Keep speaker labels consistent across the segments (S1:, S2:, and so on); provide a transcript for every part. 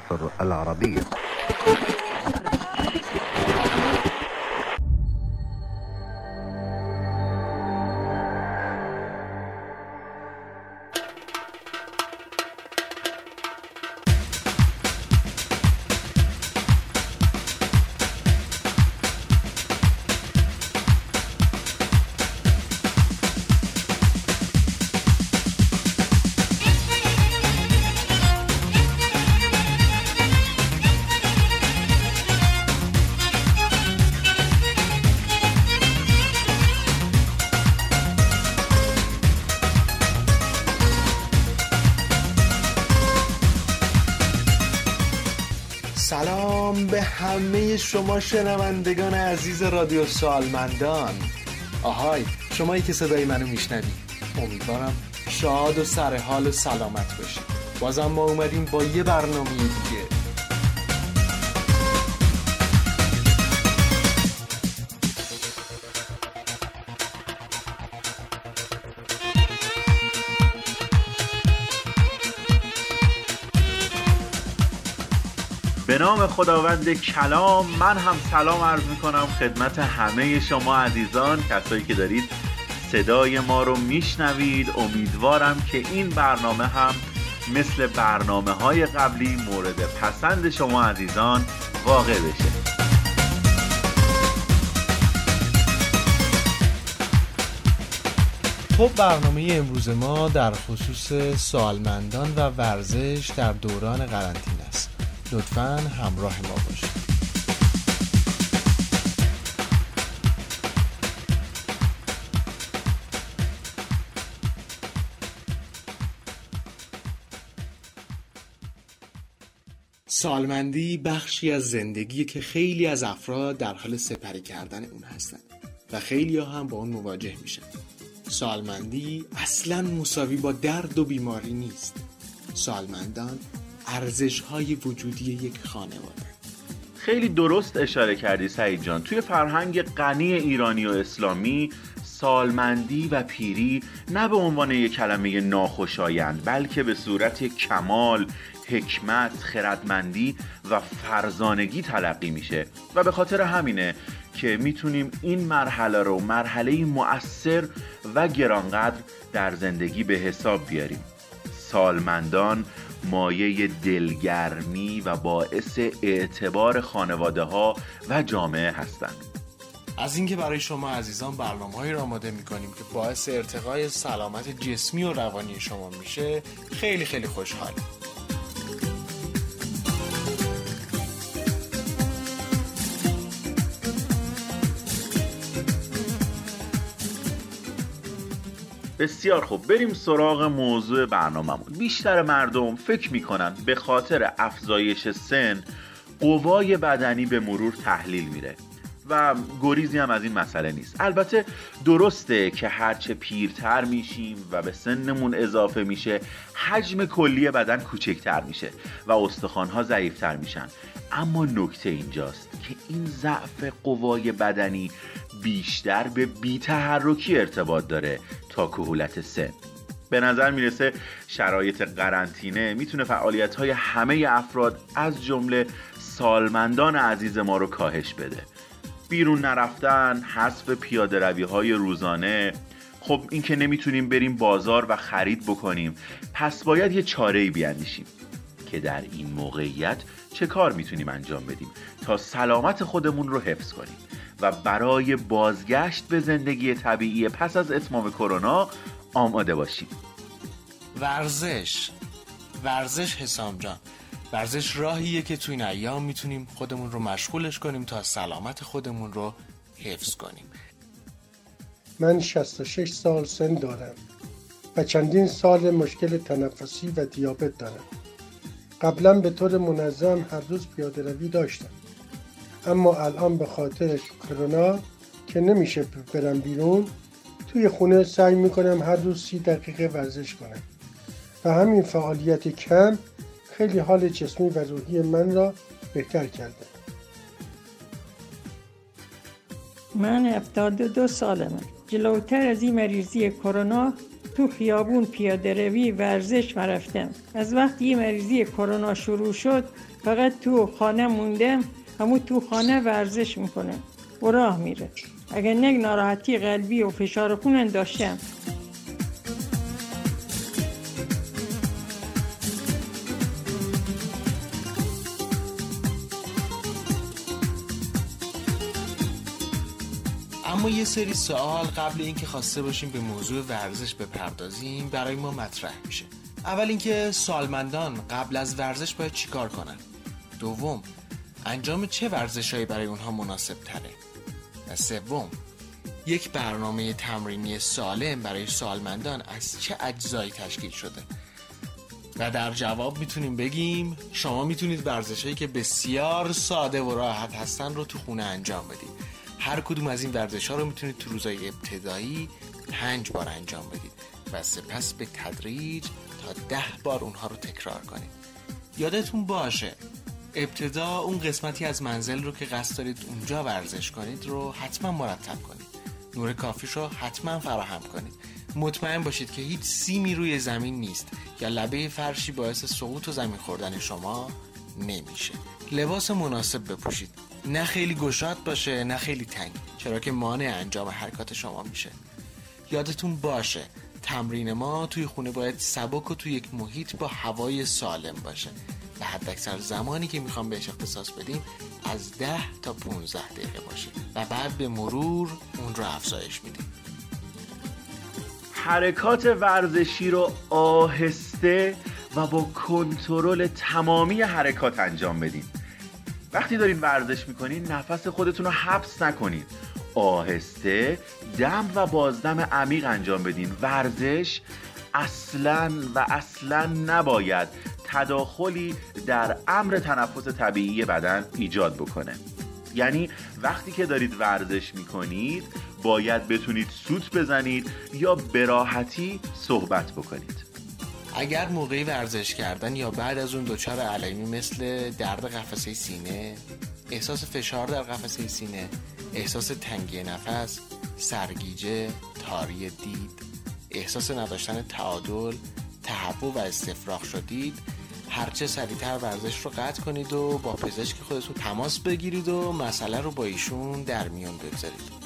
S1: مصر العربية.
S2: سلام به همه شما شنوندگان عزیز رادیو سالمندان. آهای شمایی که صدای منو میشنوید، امیدوارم شاد و سرحال و سلامت باشید. بازم ما اومدیم با یه برنامه دیگه.
S3: به نام خداوند کلام، من هم سلام عرض میکنم خدمت همه شما عزیزان، کسایی که دارید صدای ما رو میشنوید. امیدوارم که این برنامه هم مثل برنامه‌های قبلی مورد پسند شما عزیزان واقع بشه.
S2: خب برنامه امروز ما در خصوص سالمندان و ورزش در دوران قرنطینه است. لطفاً همراه ما باشید. سالمندی بخشی از زندگی که خیلی از افراد در حال سپری کردن اون هستند و خیلی ها هم با اون مواجه میشن. سالمندی اصلاً مساوی با درد و بیماری نیست. سالمندان ارزش‌های وجودی یک خانواده.
S3: خیلی درست اشاره کردی سعید جان. توی فرهنگ غنی ایرانی و اسلامی، سالمندی و پیری نه به عنوان یک کلمه ناخوشایند، بلکه به صورت کمال، حکمت، خردمندی و فرزانگی تلقی میشه و به خاطر همینه که میتونیم این مرحله رو مرحله مؤثر و گرانقدر در زندگی به حساب بیاریم. سالمندان مایه دلگرمی و باعث اعتبار خانواده ها و جامعه هستند.
S2: از اینکه برای شما عزیزان برنامه‌هایی را آماده می‌کنیم که باعث ارتقای سلامت جسمی و روانی شما میشه خیلی خیلی خوشحالیم.
S3: بسیار خوب، بریم سراغ موضوع برنامه‌مون. بیشتر مردم فکر میکنن به خاطر افزایش سن قوای بدنی به مرور تحلیل میره و گریزی هم از این مسئله نیست. البته درسته که هرچه پیرتر میشیم و به سنمون اضافه میشه، حجم کلی بدن کوچکتر میشه و استخوان‌ها ضعیفتر میشن. اما نکته اینجاست که این ضعف قوای بدنی بیشتر به بی‌تحرکی ارتباط داره تا کهولت سن. به نظر میرسه شرایط قرنطینه میتونه فعالیت‌های همه افراد از جمله سالمندان عزیز ما رو کاهش بده. بیرون نرفتن، حذف پیاده‌روی‌های روزانه، خب این که نمیتونیم بریم بازار و خرید بکنیم، پس باید یه چاره‌ای بیاندیشیم که در این موقعیت چه کار میتونیم انجام بدیم تا سلامت خودمون رو حفظ کنیم و برای بازگشت به زندگی طبیعی پس از اتمام کرونا آماده باشیم.
S2: ورزش حسام جان، ورزش راهیه که تو این ایام میتونیم خودمون رو مشغولش کنیم تا سلامت خودمون رو حفظ کنیم.
S4: من 66 سال سن دارم و چندین سال مشکل تنفسی و دیابت دارم. قبلا به طور منظم هر روز پیاده روی داشتم، اما الان به خاطر کرونا که نمیشه برم بیرون، توی خونه سعی میکنم هر روز 30 دقیقه ورزش کنم و همین فعالیت کم خیلی حال جسمی و روحی من را بهتر کرده.
S5: من 72 سالمه. جلوتر از این مریضی کرونا
S1: تو خیابون پیاده روی ورزش رفتم. از وقتی مریضی کرونا شروع شد فقط تو خانه موندم، همون تو خانه ورزش میکنم و راه میره. اگر نگ ناراحتی قلبی و فشار خون داشتم.
S2: اما یه سری سوال قبل اینکه خواسته باشیم به موضوع ورزش بپردازیم برای ما مطرح میشه. اول اینکه سالمندان قبل از ورزش باید چیکار کنن؟ دوم، انجام چه ورزشایی برای اونها مناسب تره؟ و سوم، یک برنامه تمرینی سالم برای سالمندان از چه اجزایی تشکیل شده؟ و در جواب میتونیم بگیم شما میتونید ورزشایی که بسیار ساده و راحت هستن رو تو خونه انجام بدید. هر کدوم از این ورزش‌ها رو میتونید تو روزهای ابتدایی 5 بار انجام بدید و سپس به تدریج تا 10 بار اونها رو تکرار کنید. یادتون باشه ابتدا اون قسمتی از منزل رو که قصد دارید اونجا ورزش کنید رو حتما مرتب کنید. نور کافیش رو حتما فراهم کنید. مطمئن باشید که هیچ سیمی روی زمین نیست یا لبه فرشی باعث سقوط و زمین خوردن شما نمیشه. لباس مناسب بپوشید، نه خیلی گشاد باشه نه خیلی تنگ، چرا که مانع انجام حرکات شما میشه. یادتون باشه تمرین ما توی خونه باید سبک و توی یک محیط با هوای سالم باشه و حداکثر زمانی که میخوام بهش اختصاص بدیم از 10 تا 15 دقیقه باشه و بعد به مرور اون رو افزایش میدیم.
S3: حرکات ورزشی رو آهسته و با کنترل تمامی حرکات انجام بدین. وقتی دارین ورزش میکنین نفس خودتون رو حبس نکنید. آهسته دم و بازدم عمیق انجام بدین. ورزش اصلاً نباید تداخلی در امر تنفس طبیعی بدن ایجاد بکنه. یعنی وقتی که دارید ورزش میکنید باید بتونید سوت بزنید یا به راحتی صحبت بکنید.
S2: اگر موقع ورزش کردن یا بعد از اون دچار علائمی مثل درد قفسه سینه، احساس فشار در قفسه سینه، احساس تنگی نفس، سرگیجه، تاری دید، احساس نداشتن تعادل، تهوع و استفراغ شدید، هرچه سریعتر ورزش رو قطع کنید و با پزشک خودتون تماس بگیرید و مسئله رو با ایشون در میون بگذارید.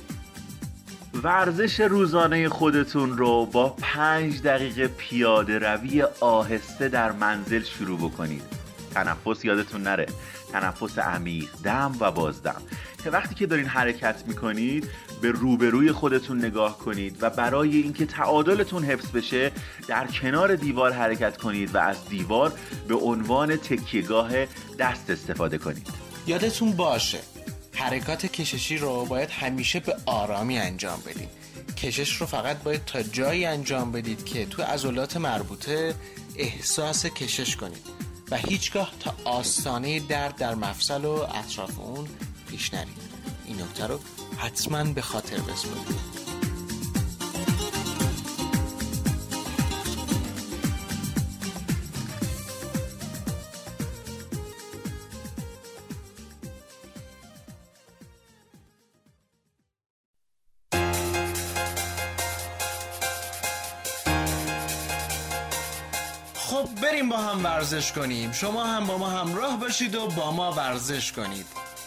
S3: ورزش روزانه خودتون رو با 5 دقیقه پیاده روی آهسته در منزل شروع بکنید. تنفس یادتون نره، تنفس عمیق، دم و بازدم، که وقتی که دارین حرکت میکنید به روبروی خودتون نگاه کنید و برای اینکه تعادلتون حفظ بشه در کنار دیوار حرکت کنید و از دیوار به عنوان تکیهگاه دست استفاده کنید.
S2: یادتون باشه حرکات کششی رو باید همیشه به آرامی انجام بدید. کشش رو فقط باید تا جایی انجام بدید که تو عضلات مربوطه احساس کشش کنید و هیچگاه تا آستانه درد در مفصل و اطراف اون پیش نرید. این نکته رو حتما به خاطر بسپارید. خب بریم با هم ورزش کنیم. شما هم با ما همراه باشید و با ما ورزش کنید.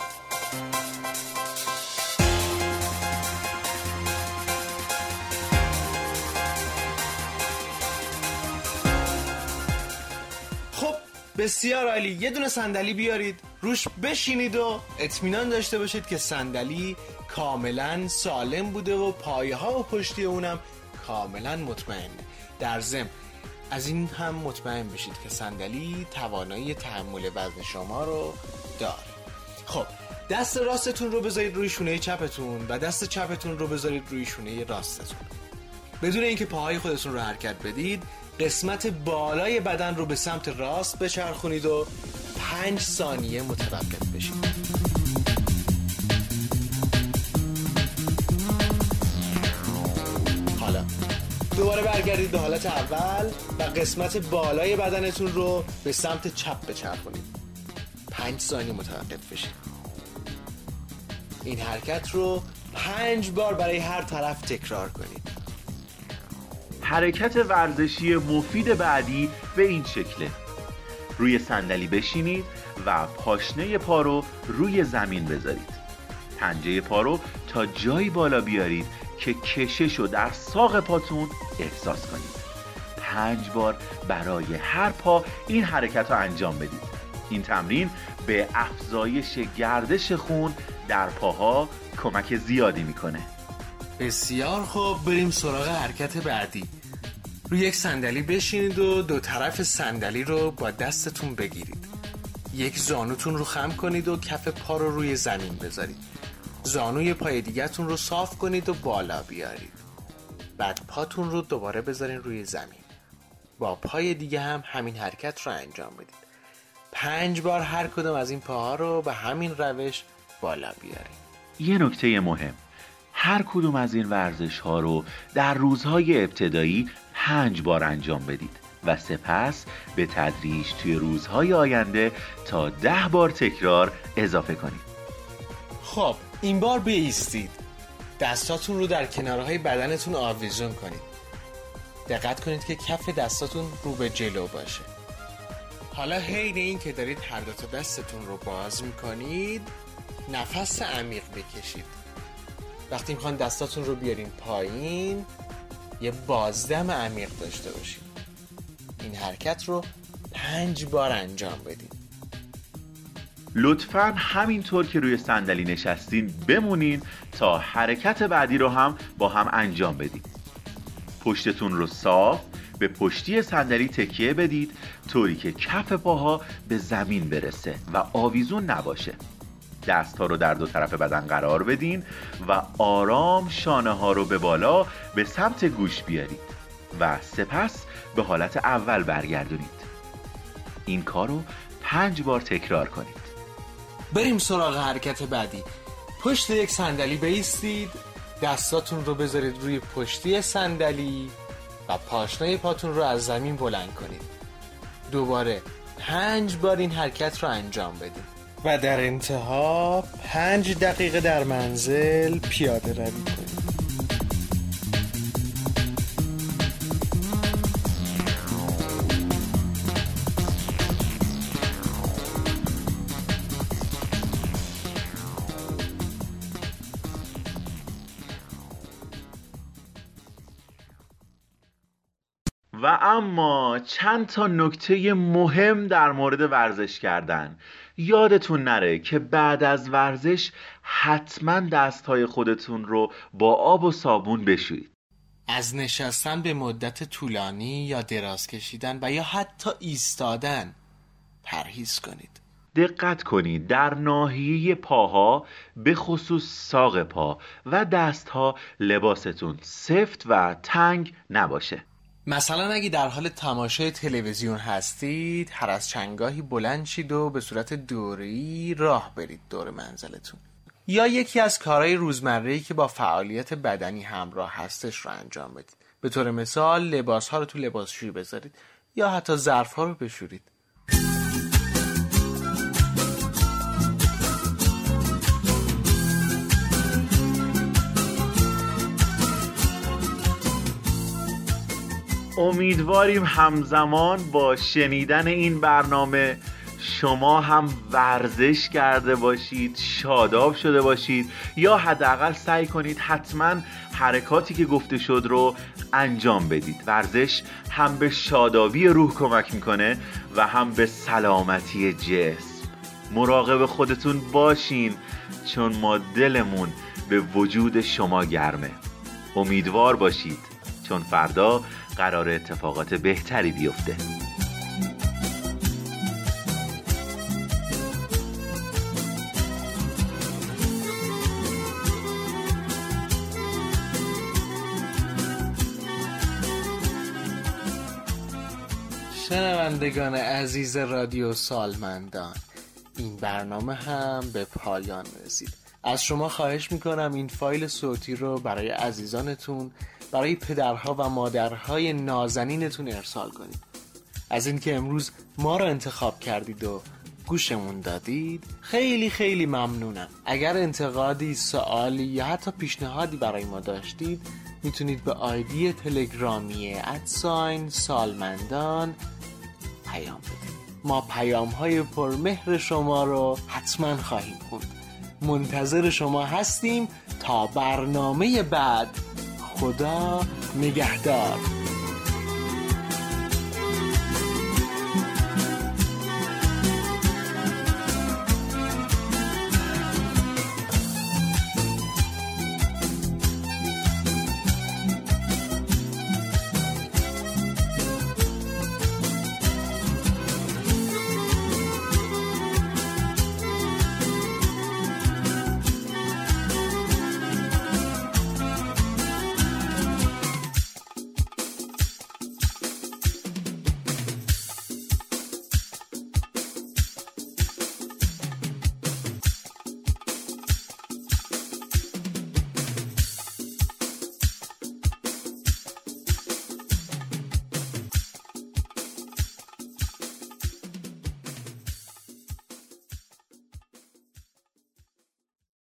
S2: خب بسیار عالی. یه دونه صندلی بیارید روش بشینید و اطمینان داشته باشید که صندلی کاملا سالم بوده و پایه ها و پشتی اونم کاملا مطمئنه. در ضمن از این هم مطمئن بشید که صندلی توانایی تحمل وزن شما رو داره. خب دست راستتون رو بذارید روی شونه چپتون و دست چپتون رو بذارید روی شونه راستتون. بدون اینکه پاهای خودتون رو حرکت بدید قسمت بالای بدن رو به سمت راست بچرخونید و 5 ثانیه متوقف بشید. حالا دوباره برگردید به حالت اول و قسمت بالای بدنتون رو به سمت چپ بچرخونید. 5 ثانیه متوقف بشید. این حرکت رو 5 بار برای هر طرف تکرار کنید.
S3: حرکت ورزشی مفید بعدی به این شکله: روی صندلی بشینید و پاشنه پا رو روی زمین بذارید. پنجه پا رو تا جایی بالا بیارید که کشش رو در ساق پاتون احساس کنید. 5 بار برای هر پا این حرکت رو انجام بدید. این تمرین به افزایش گردش خون در پاها کمک زیادی میکنه.
S2: بسیار خوب، بریم سراغ حرکت بعدی. روی یک صندلی بشینید و دو طرف صندلی رو با دستتون بگیرید. یک زانوتون رو خم کنید و کف پا رو روی زمین بذارید. زانوی پای دیگه‌تون رو صاف کنید و بالا بیارید. بعد پاتون رو دوباره بذارین روی زمین. با پای دیگه هم همین حرکت رو انجام بدید. 5 بار هر کدوم از این پاها رو به همین روش بالا بیارید.
S3: یه نکته مهم: هر کدوم از این ورزش ها رو در روزهای ابتدایی 5 بار انجام بدید و سپس به تدریج توی روزهای آینده تا 10 بار تکرار اضافه کنید.
S2: خب، این بار بایستید. دستاتون رو در کنارهای بدنتون آویزون کنید. دقت کنید که کف دستاتون رو به جلو باشه. حالا حین این که دارید هر دو تا دستتون رو باز میکنید، نفس عمیق بکشید. وقتی میخوان دستاتون رو بیارین پایین، یه بازدم عمیق داشته باشید. این حرکت رو 5 بار انجام بدید.
S3: لطفاً همینطور که روی صندلی نشستین بمونین تا حرکت بعدی رو هم با هم انجام بدید. پشتتون رو صاف به پشتی صندلی تکیه بدید طوری که کف پاها به زمین برسه و آویزون نباشه. دست‌ها رو در دو طرف بدن قرار بدین و آرام شانه ها رو به بالا به سمت گوش بیارید و سپس به حالت اول برگردونید. این کار رو 5 بار تکرار کنید.
S2: بریم سراغ حرکت بعدی. پشت یک صندلی بایستید، دستاتون رو بذارید روی پشتی صندلی و پاشنه پاتون رو از زمین بلند کنید. دوباره 5 بار این حرکت رو انجام بدید و در انتها 5 دقیقه در منزل پیاده روی کنید.
S3: و اما چند تا نکته مهم در مورد ورزش کردن. یادتون نره که بعد از ورزش حتما دستهای خودتون رو با آب و صابون بشویید.
S2: از نشستن به مدت طولانی یا دراز کشیدن و یا حتی ایستادن پرهیز کنید.
S3: دقت کنید در ناحیه پاها، به خصوص ساق پا و دستها، لباستون سفت و تنگ نباشه.
S2: مثلا اگه در حال تماشای تلویزیون هستید، هر از چندگاهی بلند شید و به صورت دوره‌ای راه برید دور منزلتون. یا یکی از کارهای روزمره‌ای که با فعالیت بدنی همراه هستش رو انجام بدید. به طور مثال لباس‌ها رو تو لباسشویی بذارید یا حتی ظرف‌ها رو بشورید.
S3: امیدواریم همزمان با شنیدن این برنامه شما هم ورزش کرده باشید، شاداب شده باشید یا حداقل سعی کنید حتما حرکاتی که گفته شد رو انجام بدید. ورزش هم به شادابی روح کمک میکنه و هم به سلامتی جسم. مراقب خودتون باشین چون ما دلمون به وجود شما گرمه. امیدوار باشید چون فردا قرار اتفاقات بهتری بیفته.
S2: شنوندگان عزیز رادیو سالمندان، این برنامه هم به پایان رسید. از شما خواهش میکنم این فایل صوتی رو برای عزیزانتون، برای پدرها و مادرهای نازنینتون ارسال کنید. از اینکه امروز ما رو انتخاب کردید و گوشمون دادید خیلی خیلی ممنونم. اگر انتقادی، سوالی یا حتی پیشنهادی برای ما داشتید میتونید به آیدی تلگرامی @سالمندان پیام بدید. ما پیام‌های پرمهر شما رو حتما خواهیم خوند. منتظر شما هستیم تا برنامه بعد. خدا نگهدار.